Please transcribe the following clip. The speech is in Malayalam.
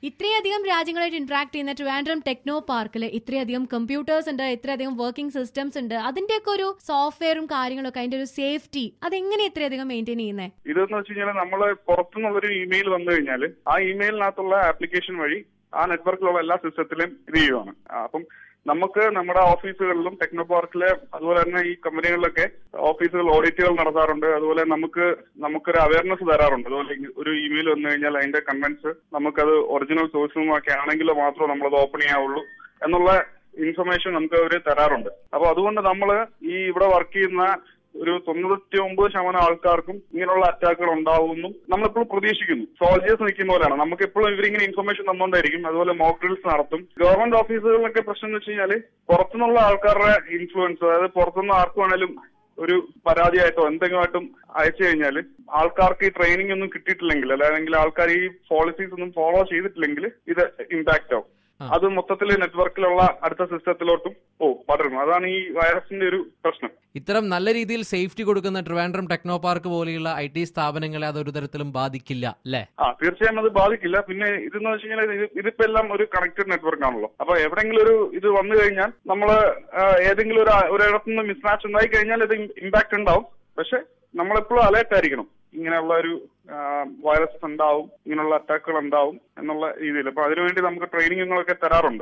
ഇത്രയധികം രാജ്യങ്ങളായിട്ട് ഇന്ററാക്ട് ചെയ്യുന്ന ട്രിവാൻഡ്രം ടെക്നോ പാർക്കിൽ ഇത്രയധികം കമ്പ്യൂട്ടേഴ്സ് ഉണ്ട്, ഇത്രയധികം വർക്കിംഗ് സിസ്റ്റംസ് ഉണ്ട്, അതിന്റെയൊക്കെ ഒരു സോഫ്റ്റ്വെയറും കാര്യങ്ങളൊക്കെ അതിന്റെ ഒരു സേഫ്റ്റി അതെങ്ങനെ ഇത്രയധികം മെയിൻറ്റെയിൻ ചെയ്യുന്നത്? ഇതെന്ന് വെച്ച് കഴിഞ്ഞാൽ നമ്മള് പുറത്തുനിന്നുള്ളൊരു ഇമെയിൽ വന്നു കഴിഞ്ഞാൽ ആ ഇമെയിലിനകത്തുള്ള ആപ്ലിക്കേഷൻ വഴി ആ നെറ്റ്വർക്കിലുള്ള എല്ലാ സിസ്റ്റത്തിലും ഇത് ചെയ്യുവാണ്. അപ്പം നമുക്ക് നമ്മുടെ ഓഫീസുകളിലും ടെക്നോ പാർക്കിലെ അതുപോലെ തന്നെ ഈ കമ്പനികളിലൊക്കെ ഓഫീസുകൾ ഓഡിറ്റുകൾ നടത്താറുണ്ട്. അതുപോലെ നമുക്കൊരു അവയർനെസ് തരാറുണ്ട്. അതുപോലെ ഒരു ഇമെയിൽ വന്നു കഴിഞ്ഞാൽ അതിന്റെ കണ്ടന്റ്സ് നമുക്കത് ഒറിജിനൽ സോഴ്സുമൊക്കെ ആണെങ്കിലോ മാത്രമേ നമ്മളത് ഓപ്പൺ ചെയ്യാവുള്ളൂ എന്നുള്ള ഇൻഫർമേഷൻ നമുക്ക് അവർ തരാറുണ്ട്. അപ്പൊ അതുകൊണ്ട് നമ്മൾ ഈ ഇവിടെ വർക്ക് ചെയ്യുന്ന ഒരു 99% ആൾക്കാർക്കും ഇങ്ങനെയുള്ള അറ്റാക്കുകൾ ഉണ്ടാവുമെന്നും നമ്മളിപ്പോൾ പ്രതീക്ഷിക്കുന്നു. സോൾജേഴ്സ് നിൽക്കുന്ന പോലെയാണ്. നമുക്ക് എപ്പോഴും ഇവരിങ്ങനെ ഇൻഫർമേഷൻ തന്നുകൊണ്ടായിരിക്കും. അതുപോലെ മോക്ക് ഡ്രിൽസ് നടത്തും. ഗവൺമെന്റ് ഓഫീസുകളിലൊക്കെ പ്രശ്നം എന്ന് വെച്ച് കഴിഞ്ഞാൽ പുറത്തുനിന്നുള്ള ആൾക്കാരുടെ ഇൻഫ്ലുവൻസ്, അതായത് പുറത്തുനിന്ന് ആർക്കും വേണേലും ഒരു പരാതിയായിട്ടോ എന്തെങ്കിലുമായിട്ടും അയച്ചു കഴിഞ്ഞാൽ ആൾക്കാർക്ക് ഈ ട്രെയിനിങ് ഒന്നും കിട്ടിയിട്ടില്ലെങ്കിൽ അല്ലെങ്കിൽ ആൾക്കാർ ഈ പോളിസീസ് ഒന്നും ഫോളോ ചെയ്തിട്ടില്ലെങ്കിൽ ഇത് ഇമ്പാക്ട് ആവും. അത് മൊത്തത്തിൽ നെറ്റ്വർക്കിലുള്ള അടുത്ത സിസ്റ്റത്തിലോട്ടും പടരും. അതാണ് ഈ വൈറസിന്റെ ഒരു പ്രശ്നം. ഇത്തരം നല്ല രീതിയിൽ സേഫ്റ്റി കൊടുക്കുന്ന ട്രിവാൻഡ്രം ടെക്നോ പാർക്ക് പോലെയുള്ള IT സ്ഥാപനങ്ങളെ അതൊരു തരത്തിലും ബാധിക്കില്ല അല്ലേ? തീർച്ചയായും അത് ബാധിക്കില്ല. പിന്നെ ഇതെന്ന് വെച്ച് കഴിഞ്ഞാൽ ഇതിപ്പോ എല്ലാം ഒരു കണക്റ്റഡ് നെറ്റ്വർക്ക് ആണല്ലോ. അപ്പൊ എവിടെയെങ്കിലും ഒരു ഇത് വന്നു കഴിഞ്ഞാൽ നമ്മള് ഏതെങ്കിലും ഒരിടത്തുനിന്ന് മിസ്മാച്ച് ഉണ്ടായി കഴിഞ്ഞാൽ ഇത് ഇമ്പാക്ട് ഉണ്ടാവും. പക്ഷെ നമ്മളെപ്പോഴും അലേർട്ട് ആയിരിക്കണം. ഇങ്ങനെയുള്ള ഒരു വൈറസ് ഉണ്ടാവും, ഇങ്ങനെയുള്ള അറ്റാക്കുകൾ ഉണ്ടാവും എന്നുള്ള രീതിയിൽ. അപ്പൊ അതിനുവേണ്ടി നമുക്ക് ട്രെയിനിങ്ങുകളൊക്കെ തരാറുണ്ട്.